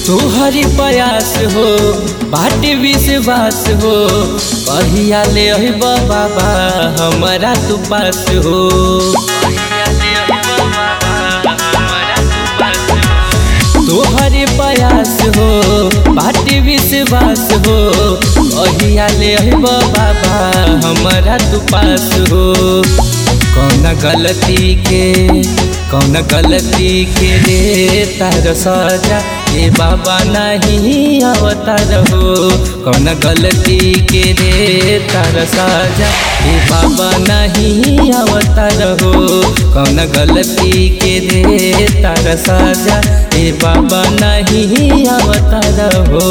तोहरी प्रयास हो बाटे विश्वास हो कहिया ले अइब बाबा हमारा तू पास हो। तोहरी प्रयास हो बाटे विश्वास हो कहिया ले अइब बाबा हमारा तू पास हो। कौन गलती के रे तार सजा ए बाबा नहीं अवतार हो। कौन गलती के रे तार सजा ए बाबा नहीं अवतार हो। कौन गलती के रे तार सजा ए बाबा नहीं अवतार हो।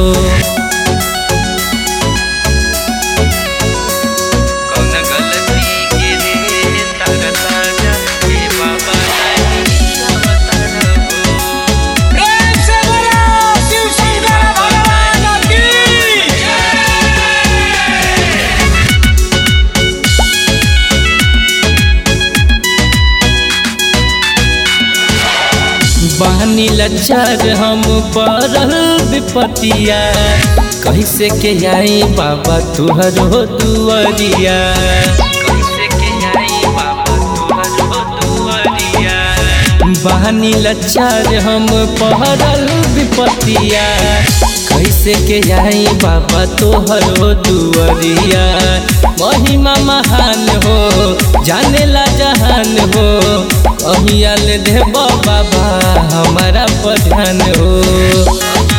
बहनी लचार हम पड़ल विपतिया कैसे के आई बाबा तुहरो दुआरिया। बहनी लचार हम पड़ल विपतिया कैसे के आई बाबा तोहरो दुआरिया। महिमा महान हो जाने ला जहान हो कहिया ले देव बाबा हमारा प्रधान हो।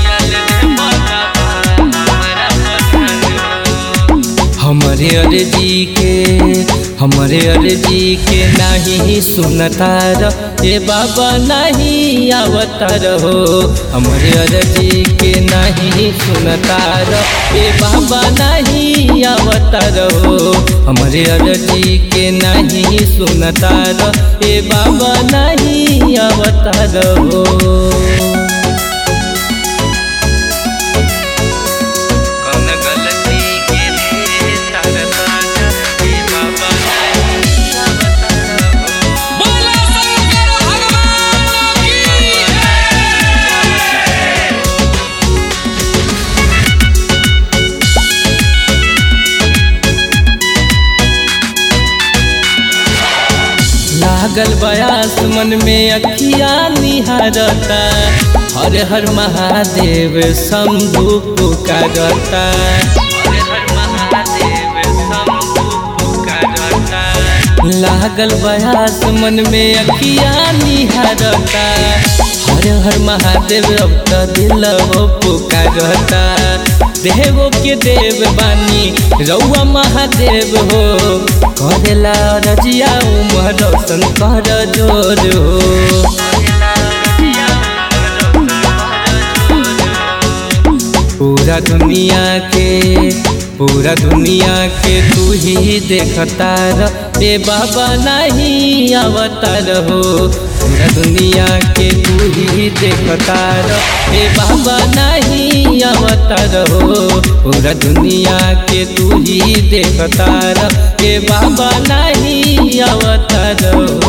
हमरे अर्जी के नहीं सुनतार ए बाबा नहीं अवतार हो। हमरे अर्जी के नहीं सुनतार ए बाबा नहीं अवतार हो। हमरे अर्जी के नहीं सुनतार ए बाबा नहीं अवतार हो। लागल बयास मन में अखिया निहारता हर हर महादेव शंभु पुकारता। लागल बयास मन में अखिया निहारता हर हर महादेव अब तो दिल पुकारता। देवो के देव बानी रउआ महादेव हो करेला रजिया उमर रोशन कर जोर हो। पूरा दुनिया के तू ही देखता रे बाबा नहीं अवतार हो। पूरा दुनिया के तू ही देखता रे बाबा नहीं अवतार हो। पूरा दुनिया के तू ही देखता रे बाबा नहीं अवतार हो।